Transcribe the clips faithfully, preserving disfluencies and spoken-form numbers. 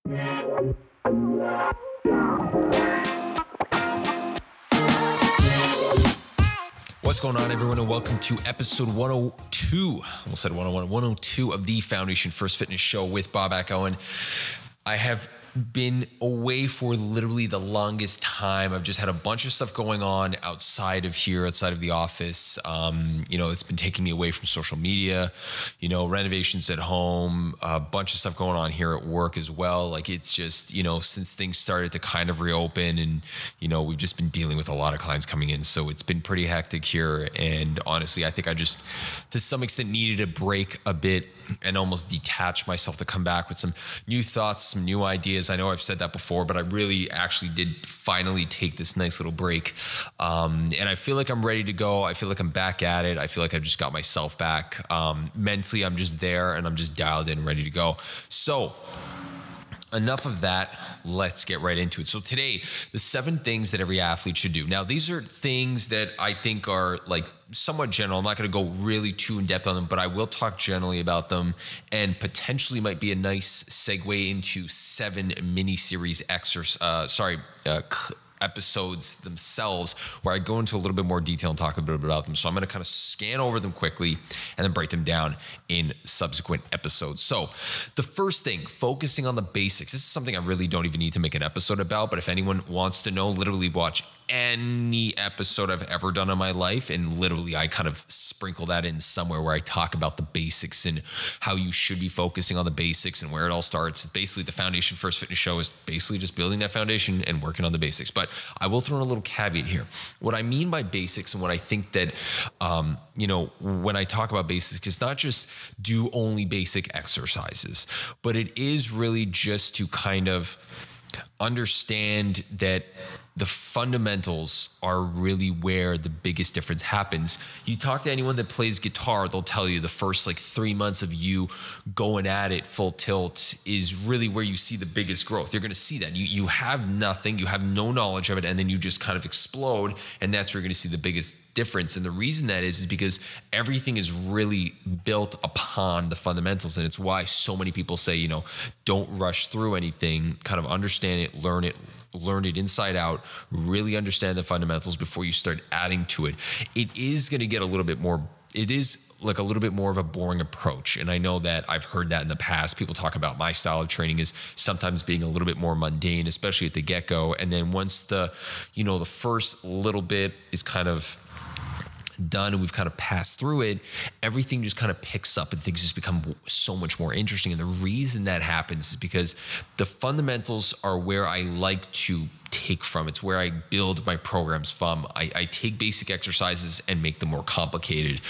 What's going on, everyone, and welcome to episode one oh two, I almost said one oh one, one oh two of the Foundation First Fitness Show with Bob Ackhowen. I have been away for literally the longest time. I've just had a bunch of stuff going on outside of here, outside of the office. Um, you know, it's been taking me away from social media, you know, renovations at home, a bunch of stuff going on here at work as well. Like, it's just, you know, since things started to kind of reopen, and, you know, we've just been dealing with a lot of clients coming in. So it's been pretty hectic here. And honestly, I think I just, to some extent, needed a break a bit and almost detach myself to come back with some new thoughts, some new ideas. I know I've said that before, but I really actually did finally take this nice little break. Um, and I feel like I'm ready to go. I feel like I'm back at it. I feel like I've just got myself back. Um, mentally, I'm just there and I'm just dialed in, ready to go. So enough of that. Let's get right into it. So today, the seven things that every athlete should do. Now, these are things that I think are like somewhat general. I'm not going to go really too in depth on them, but I will talk generally about them, and potentially might be a nice segue into seven mini series exercise, uh, sorry, uh, episodes themselves, where I go into a little bit more detail and talk a bit about them. So I'm going to kind of scan over them quickly and then break them down in subsequent episodes. So the first thing, focusing on the basics. This is something I really don't even need to make an episode about, but if anyone wants to know, literally watch any episode I've ever done in my life, and literally I kind of sprinkle that in somewhere where I talk about the basics and how you should be focusing on the basics and where it all starts. Basically, the Foundation First Fitness Show is basically just building that foundation and working on the basics. But I will throw in a little caveat here. What I mean by basics, and what I think that, um, you know, when I talk about basics, it's not just do only basic exercises, but it is really just to kind of understand that the fundamentals are really where the biggest difference happens. You talk to anyone that plays guitar, they'll tell you the first like three months of you going at it full tilt is really where you see the biggest growth. You're going to see that. You, you have nothing, you have no knowledge of it, and then you just kind of explode, and that's where you're going to see the biggest difference. And the reason that is, is because everything is really built upon the fundamentals. And it's why so many people say, you know, don't rush through anything, kind of understand it, learn it, learn it inside out, really understand the fundamentals before you start adding to it. It is going to get a little bit more, it is like a little bit more of a boring approach. And I know that I've heard that in the past. People talk about my style of training is sometimes being a little bit more mundane, especially at the get-go. And then once the, you know, the first little bit is kind of done and we've kind of passed through it, everything just kind of picks up and things just become so much more interesting. And the reason that happens is because the fundamentals are where I like to take from. It's where I build my programs from. I, I take basic exercises and make them more complicated.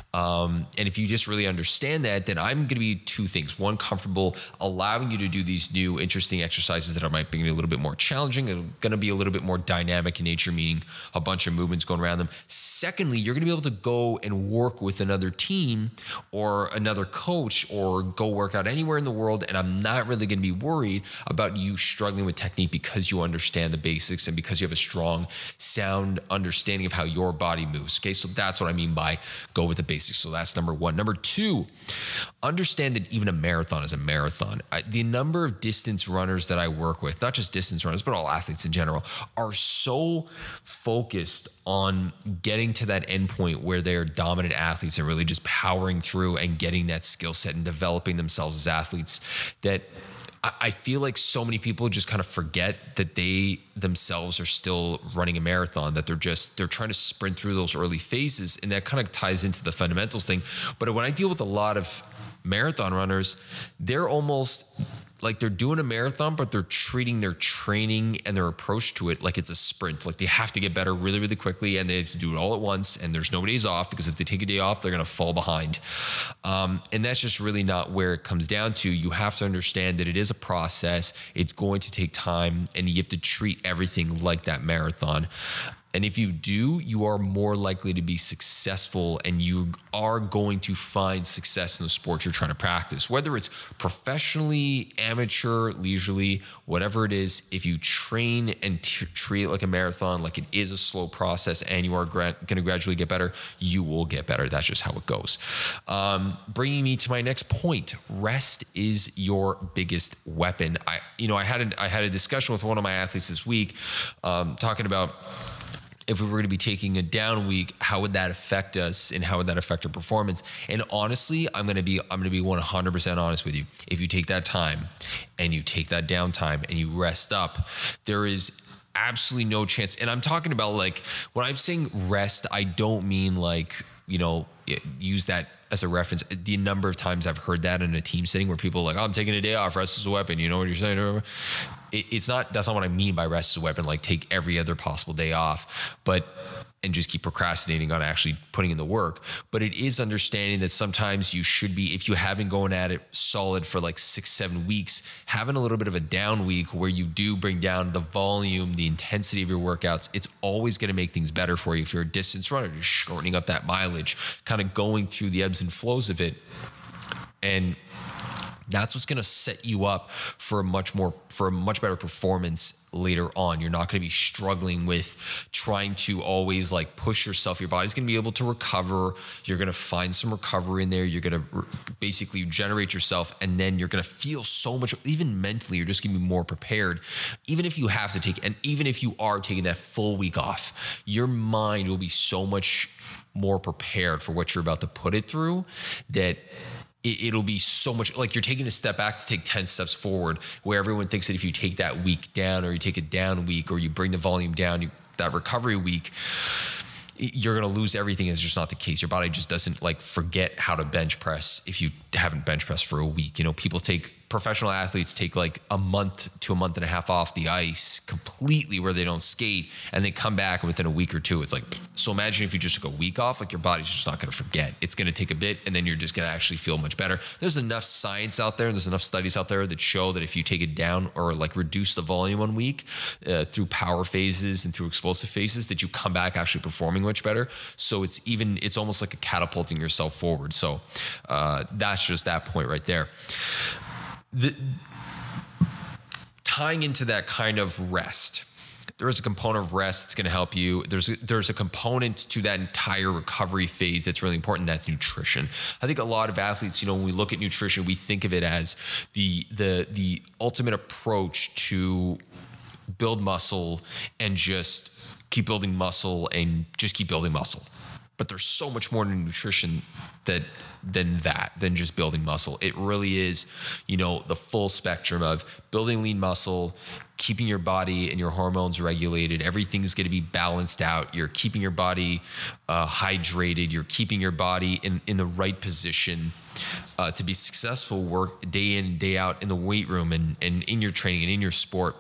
Um, and if you just really understand that, then I'm going to be two things. One, comfortable allowing you to do these new interesting exercises that are might be a little bit more challenging and going to be a little bit more dynamic in nature, meaning a bunch of movements going around them. Secondly, you're going to be able to go and work with another team or another coach or go work out anywhere in the world. And I'm not really going to be worried about you struggling with technique because you understand the basics and because you have a strong, sound understanding of how your body moves. Okay, so that's what I mean by go with the basics. So that's number one. Number two, understand that even a marathon is a marathon. I, the number of distance runners that I work with, not just distance runners, but all athletes in general, are so focused on getting to that endpoint where they're dominant athletes and really just powering through and getting that skill set and developing themselves as athletes that I feel like so many people just kind of forget that they themselves are still running a marathon, that they're just, they're trying to sprint through those early phases. And that kind of ties into the fundamentals thing. But when I deal with a lot of marathon runners, they're almost like they're doing a marathon, but they're treating their training and their approach to it like it's a sprint. Like they have to get better really, really quickly, and they have to do it all at once. And there's no days off, because if they take a day off, they're going to fall behind. Um, and that's just really not where it comes down to. You have to understand that it is a process. It's going to take time, and you have to treat everything like that marathon. And if you do, you are more likely to be successful, and you are going to find success in the sport you're trying to practice. Whether it's professionally, amateur, leisurely, whatever it is, if you train and t- treat it like a marathon, like it is a slow process, and you are gra- going to gradually get better, you will get better. That's just how it goes. Um, bringing me to my next point, rest is your biggest weapon. I, you know, I had a, I had a discussion with one of my athletes this week, um, talking about if we were going to be taking a down week, how would that affect us and how would that affect our performance? And honestly, I'm going to be, I'm going to be one hundred percent honest with you. If you take that time and you take that downtime and you rest up, there is absolutely no chance. And I'm talking about, like, when I'm saying rest, I don't mean like, you know, use that as a reference. The number of times I've heard that in a team setting where people are like, oh, I'm taking a day off, rest is a weapon. You know what you're saying? It, it's not, that's not what I mean by rest is a weapon, like take every other possible day off, but, and just keep procrastinating on actually putting in the work. But it is understanding that sometimes you should be, if you have been going at it solid for like six, seven weeks, having a little bit of a down week where you do bring down the volume, the intensity of your workouts, it's always going to make things better for you. If you're a distance runner, just shortening up that mileage, kind of going through the ebbs and flows of it. And that's what's going to set you up for a much more, for a much better performance later on. You're not going to be struggling with trying to always like push yourself. Your body's going to be able to recover. You're going to find some recovery in there. You're going to re- basically generate yourself, and then you're going to feel so much, even mentally, you're just going to be more prepared. Even if you have to take, and even if you are taking that full week off, your mind will be so much more prepared for what you're about to put it through, that it'll be so much like you're taking a step back to take ten steps forward, where everyone thinks that if you take that week down, or you take a down week, or you bring the volume down, you, that recovery week, you're going to lose everything. It's just not the case. Your body just doesn't like forget how to bench press if you haven't bench pressed for a week. You know, people take, professional athletes take like a month to a month and a half off the ice completely, where they don't skate, and they come back, and within a week or two, it's like, so imagine if you just took a week off, like your body's just not going to forget. It's going to take a bit, and then you're just going to actually feel much better. There's enough science out there, and there's enough studies out there that show that if you take it down, or like reduce the volume one week uh, through power phases and through explosive phases, that you come back actually performing much better. So it's even, it's almost like a catapulting yourself forward. So uh, that's just that point right there. The, tying into that kind of rest, there is a component of rest that's going to help you. There's a, there's a component to that entire recovery phase that's really important. That's nutrition. I think a lot of athletes, you know, when we look at nutrition, we think of it as the the the ultimate approach to build muscle and just keep building muscle and just keep building muscle. But there's so much more to nutrition that than that, than just building muscle. It really is, you know, the full spectrum of building lean muscle, keeping your body and your hormones regulated. Everything's going to be balanced out. You're keeping your body uh, hydrated. You're keeping your body in, in the right position uh, to be successful, work day in and day out in the weight room and, and in your training and in your sport.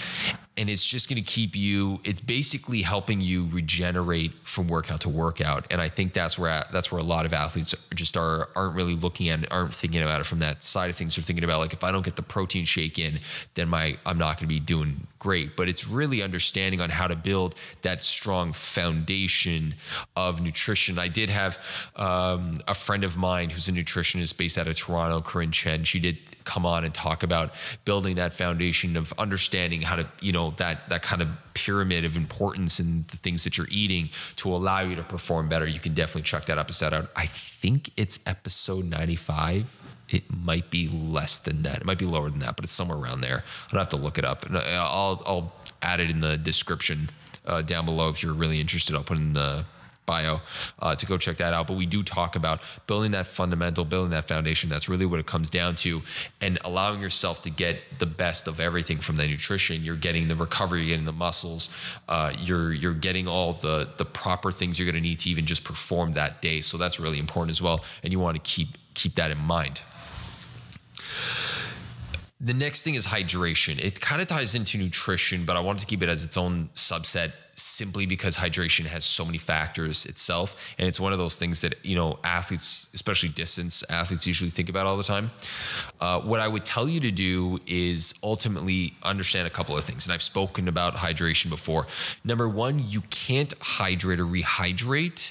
And it's just going to keep you, it's basically helping you regenerate from workout to workout. And I think that's where that's where a lot of athletes just are, aren't really looking at it, aren't thinking about it from that side of things. They're thinking about, like, if I don't get the protein shake in, then my I'm not going to be doing great. But it's really understanding on how to build that strong foundation of nutrition. I did have um, a friend of mine who's a nutritionist based out of Toronto, Corinne Chen. She did come on and talk about building that foundation of understanding how to, you know, that that kind of pyramid of importance in the things that you're eating to allow you to perform better. You can definitely check that episode out. I think it's episode ninety-five. It might be less than that. It might be lower than that, but it's somewhere around there. I'll have to look it up, and I'll I'll add it in the description uh, down below if you're really interested. I'll put it in the bio uh, to go check that out. But we do talk about building that fundamental, building that foundation. That's really what it comes down to, and allowing yourself to get the best of everything from the nutrition. You're getting the recovery, you're getting the muscles, uh, you're you're getting all the the proper things you're going to need to even just perform that day. So that's really important as well, and you want to keep keep that in mind. The next thing is hydration. It kind of ties into nutrition, but I wanted to keep it as its own subset simply because hydration has so many factors itself. And it's one of those things that, you know, athletes, especially distance athletes, usually think about all the time. Uh, what I would tell you to do is ultimately understand a couple of things. And I've spoken about hydration before. Number one, you can't hydrate or rehydrate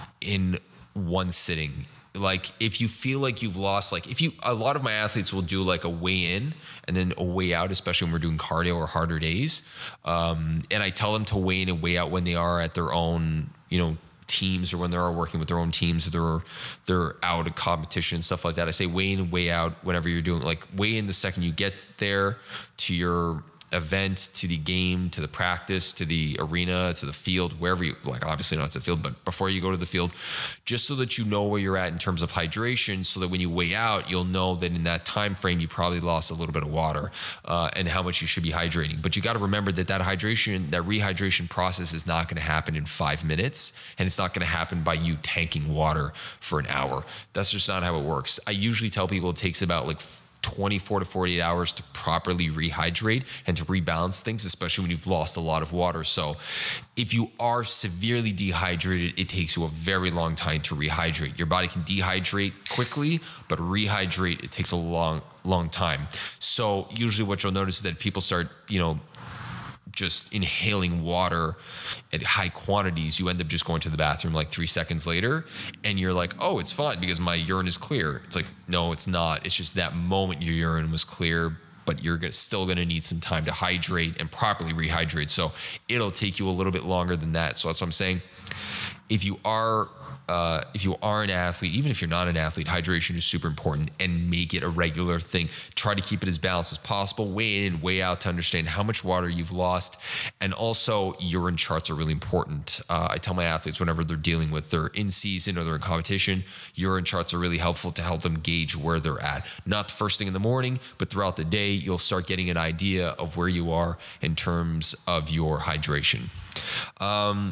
in one sitting. Like if you feel like you've lost, like if you, a lot of my athletes will do like a weigh in and then a weigh out, especially when we're doing cardio or harder days. Um, and I tell them to weigh in and weigh out when they are at their own, you know, teams or when they're working with their own teams or they're, they're out of competition and stuff like that. I say weigh in and weigh out whenever you're doing, like weigh in the second you get there to your event, to the game, to the practice, to the arena, to the field, wherever you, like obviously not to the field, but before you go to the field, just so that you know where you're at in terms of hydration, so that when you weigh out, you'll know that in that time frame, you probably lost a little bit of water uh, and how much you should be hydrating. But you got to remember that that hydration, that rehydration process is not going to happen in five minutes, and it's not going to happen by you tanking water for an hour. That's just not how it works. I usually tell people it takes about like twenty-four to forty-eight hours to properly rehydrate and to rebalance things, especially when you've lost a lot of water. So if you are severely dehydrated, it takes you a very long time to rehydrate. Your body can dehydrate quickly, but rehydrate, it takes a long, long time. So usually what you'll notice is that people start, you know, just inhaling water at high quantities, you end up just going to the bathroom like three seconds later and you're like, oh, it's fine because my urine is clear. It's like, no, it's not. It's just that moment your urine was clear, but you're gonna, still going to need some time to hydrate and properly rehydrate. So it'll take you a little bit longer than that. So that's what I'm saying. If you are Uh, if you are an athlete, even if you're not an athlete, hydration is super important, and make it a regular thing. Try to keep it as balanced as possible. Weigh in, weigh out to understand how much water you've lost. And also urine charts are really important. Uh, I tell my athletes whenever they're dealing with their in season or they're in competition, urine charts are really helpful to help them gauge where they're at. Not the first thing in the morning, but throughout the day, you'll start getting an idea of where you are in terms of your hydration. Um,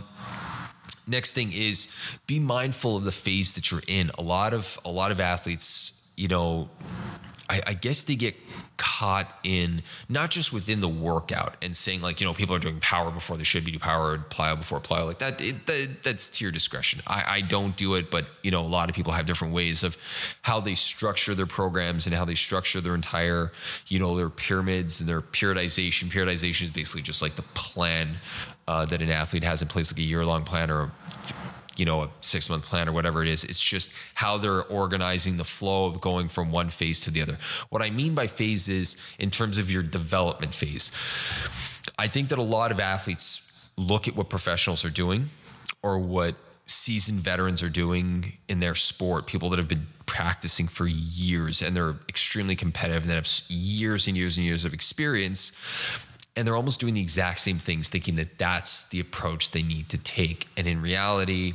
Next thing is be mindful of the phase that you're in. A lot of a lot of athletes, you know, I, I guess they get caught in not just within the workout and saying like, you know, people are doing power before they should be doing power, plyo before plyo, like that, it, that. That's to your discretion. I, I don't do it, but you know, a lot of people have different ways of how they structure their programs and how they structure their entire, you know, their pyramids and their periodization. Periodization is basically just like the plan uh, that an athlete has in place, like a year-long plan or a, you know, a six month plan or whatever it is. It's just how they're organizing the flow of going from one phase to the other. What I mean by phase is in terms of your development phase. I think that a lot of athletes look at what professionals are doing or what seasoned veterans are doing in their sport, people that have been practicing for years and they're extremely competitive and that have years and years and years of experience. And they're almost doing the exact same things, thinking that that's the approach they need to take. And in reality,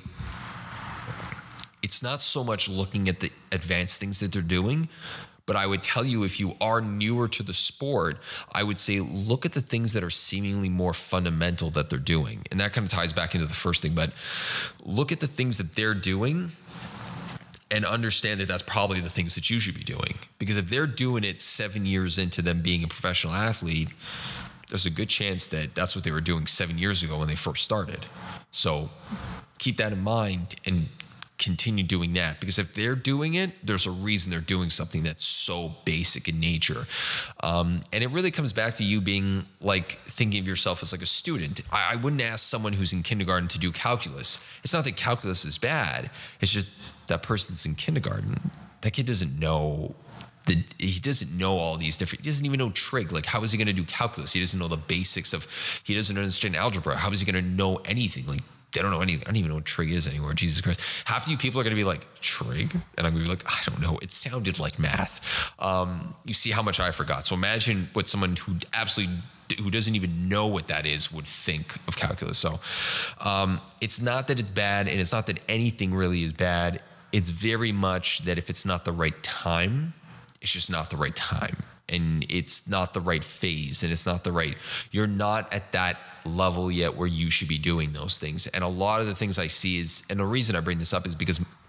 it's not so much looking at the advanced things that they're doing, but I would tell you, if you are newer to the sport, I would say look at the things that are seemingly more fundamental that they're doing. And that kind of ties back into the first thing, but look at the things that they're doing and understand that that's probably the things that you should be doing. Because if they're doing it seven years into them being a professional athlete, there's a good chance that that's what they were doing seven years ago when they first started. So keep that in mind and continue doing that, because if they're doing it, there's a reason they're doing something that's so basic in nature. Um, and it really comes back to you being like thinking of yourself as like a student. I, I wouldn't ask someone who's in kindergarten to do calculus. It's not that calculus is bad. It's just that person's in kindergarten. That kid doesn't know The, he doesn't know all these different, he doesn't even know trig. Like, how is he going to do calculus? He doesn't know the basics of, he doesn't understand algebra. How is he going to know anything? Like, they don't know anything. I don't even know what trig is anymore. Jesus Christ. Half of you people are going to be like, trig? And I'm going to be like, I don't know. It sounded like math. Um, you see how much I forgot. So imagine what someone who absolutely, who doesn't even know what that is would think of calculus. So um, it's not that it's bad, and it's not that anything really is bad. It's very much that if it's not the right time, it's just not the right time, and it's not the right phase, and it's not the right, you're not at that level yet where you should be doing those things. And a lot of the things I see is, and the reason I bring this up is because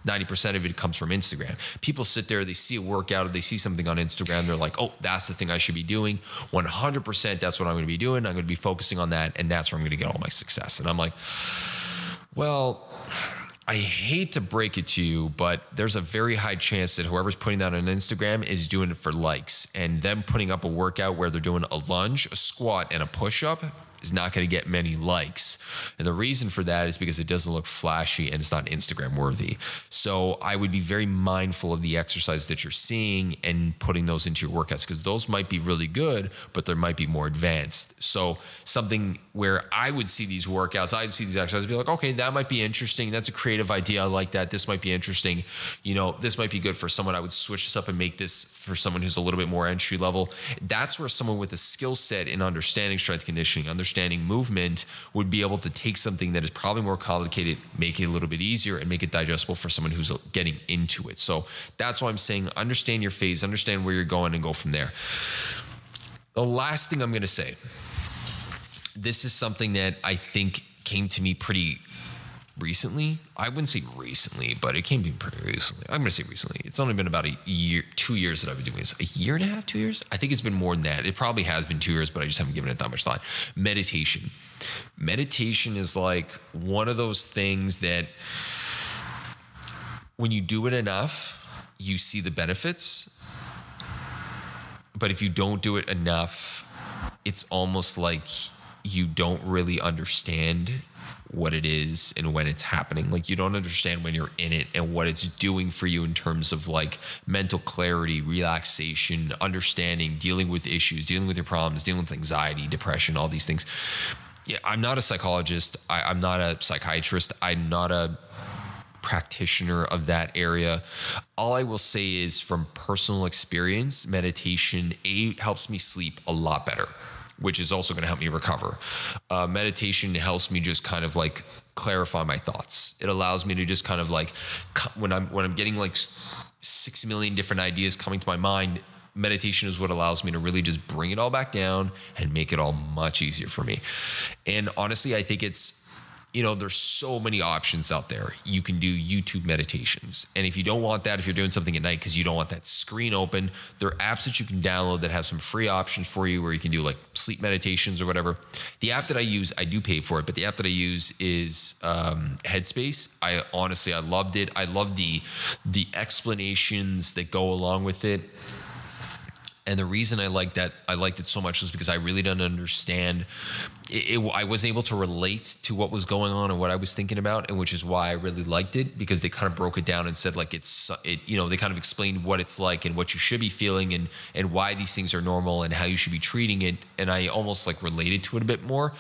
ninety percent of it comes from Instagram. People sit there, they see a workout, or they see something on Instagram, they're like, oh, that's the thing I should be doing. one hundred percent that's what I'm going to be doing. I'm going to be focusing on that, and that's where I'm going to get all my success. And I'm like, well, I hate to break it to you, but there's a very high chance that whoever's putting that on Instagram is doing it for likes. And them putting up a workout where they're doing a lunge, a squat, and a push-up is not going to get many likes. And the reason for that is because it doesn't look flashy and it's not Instagram worthy. So I would be very mindful of the exercise that you're seeing and putting those into your workouts, because those might be really good, but they might be more advanced. So something where I would see these workouts, I'd see these exercises, be like, okay, that might be interesting. That's a creative idea. I like that. This might be interesting. You know, this might be good for someone. I would switch this up and make this for someone who's a little bit more entry level. That's where someone with a skill set in understanding strength conditioning, understanding movement, would be able to take something that is probably more complicated, make it a little bit easier, and make it digestible for someone who's getting into it. So that's why I'm saying understand your phase, understand where you're going, and go from there. The last thing I'm going to say, this is something that I think came to me pretty recently. I wouldn't say recently, but it came to me pretty recently. I'm going to say recently. It's only been about a year, two years that I've been doing this. A year and a half, two years? I think it's been more than that. It probably has been two years, but I just haven't given it that much thought. Meditation. Meditation is like one of those things that when you do it enough, you see the benefits. But if you don't do it enough, it's almost like you don't really understand what it is and when it's happening. Like, you don't understand when you're in it and what it's doing for you in terms of like mental clarity, relaxation, understanding, dealing with issues, dealing with your problems, dealing with anxiety, depression, all these things. Yeah, I'm not a psychologist. I, I'm not a psychiatrist. I'm not a practitioner of that area. All I will say is, from personal experience, meditation A, helps me sleep a lot better, which is also going to help me recover. Uh, meditation helps me just kind of like clarify my thoughts. It allows me to just kind of like, when I'm when I'm getting like six million different ideas coming to my mind, meditation is what allows me to really just bring it all back down and make it all much easier for me. And honestly, I think it's, you know, there's so many options out there. You can do YouTube meditations. And if you don't want that, if you're doing something at night because you don't want that screen open, there are apps that you can download that have some free options for you where you can do like sleep meditations or whatever. The app that I use, I do pay for it, but the app that I use is um, Headspace. I honestly, I loved it. I love the the explanations that go along with it. And the reason I like that, I liked it so much, was because I really didn't understand. It, it, I was able to relate to what was going on and what I was thinking about, and which is why I really liked it, because they kind of broke it down and said like it's, it, you know, they kind of explained what it's like and what you should be feeling and and why these things are normal and how you should be treating it. And I almost like related to it a bit more.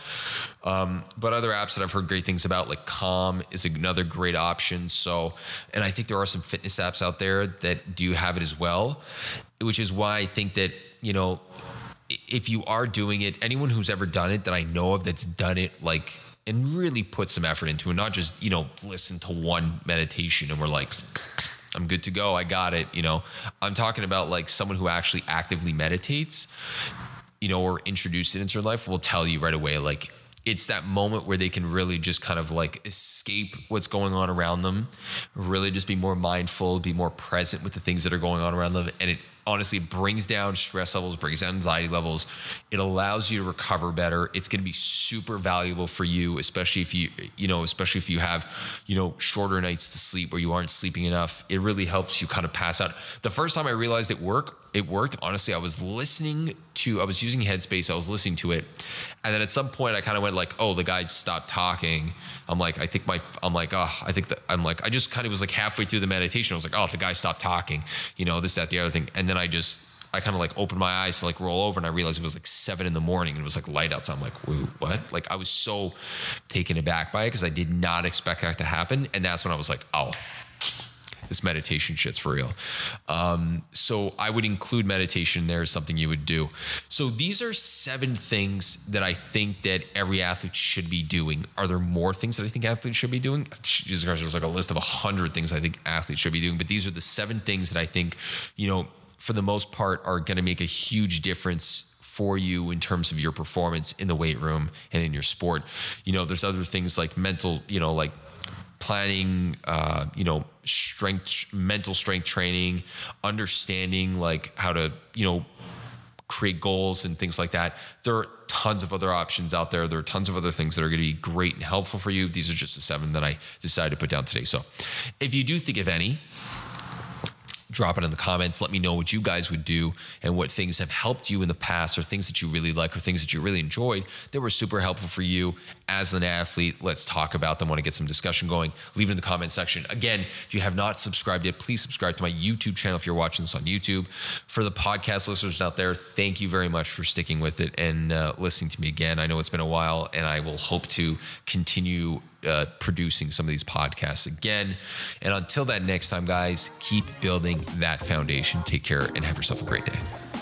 Um, but other apps that I've heard great things about, like Calm, is another great option. So, and I think there are some fitness apps out there that do have it as well, which is why I think that, you know, if you are doing it, anyone who's ever done it that I know of that's done it like and really put some effort into it, not just, you know, listen to one meditation and we're like, I'm good to go, I got it, you know. I'm talking about like someone who actually actively meditates, you know, or introduced it into their life, will tell you right away, like, it's that moment where they can really just kind of like escape what's going on around them, really just be more mindful, be more present with the things that are going on around them. And it honestly brings down stress levels, brings down anxiety levels. It allows you to recover better. It's going to be super valuable for you, especially if you, you know, especially if you have, you know, shorter nights to sleep or you aren't sleeping enough. It really helps you kind of pass out. The first time I realized it worked, it worked. Honestly, I was listening to, I was using Headspace. I was listening to it. And then at some point I kind of went like, oh, the guy stopped talking. I'm like, I think my, I'm like, oh, I think that I'm like, I just kind of was like halfway through the meditation. I was like, oh, the guy stopped talking, you know, this, that, the other thing. And then I just, I kind of like opened my eyes to like roll over and I realized it was like seven in the morning and it was like light outside. I'm like, wait, what? Like I was so taken aback by it because I did not expect that to happen. And that's when I was like, oh, this meditation shit's for real. Um, so I would include meditation there as something you would do. So these are seven things that I think that every athlete should be doing. Are there more things that I think athletes should be doing? Jesus Christ, there's like a list of a hundred things I think athletes should be doing, but these are the seven things that I think, you know, for the most part are going to make a huge difference for you in terms of your performance in the weight room and in your sport. You know, there's other things like mental, you know, like planning, uh, you know, strength, mental strength training, understanding like how to, you know, create goals and things like that. There are tons of other options out there. There are tons of other things that are going to be great and helpful for you. These are just the seven that I decided to put down today. So if you do think of any, drop it in the comments. Let me know what you guys would do and what things have helped you in the past, or things that you really like, or things that you really enjoyed that were super helpful for you as an athlete. Let's talk about them. Want to get some discussion going? Leave it in the comment section. Again, if you have not subscribed yet, please subscribe to my YouTube channel if you're watching this on YouTube. For the podcast listeners out there, thank you very much for sticking with it and uh, listening to me again. I know it's been a while, and I will hope to continue Uh, producing some of these podcasts again. And until that next time, guys, keep building that foundation. Take care and have yourself a great day.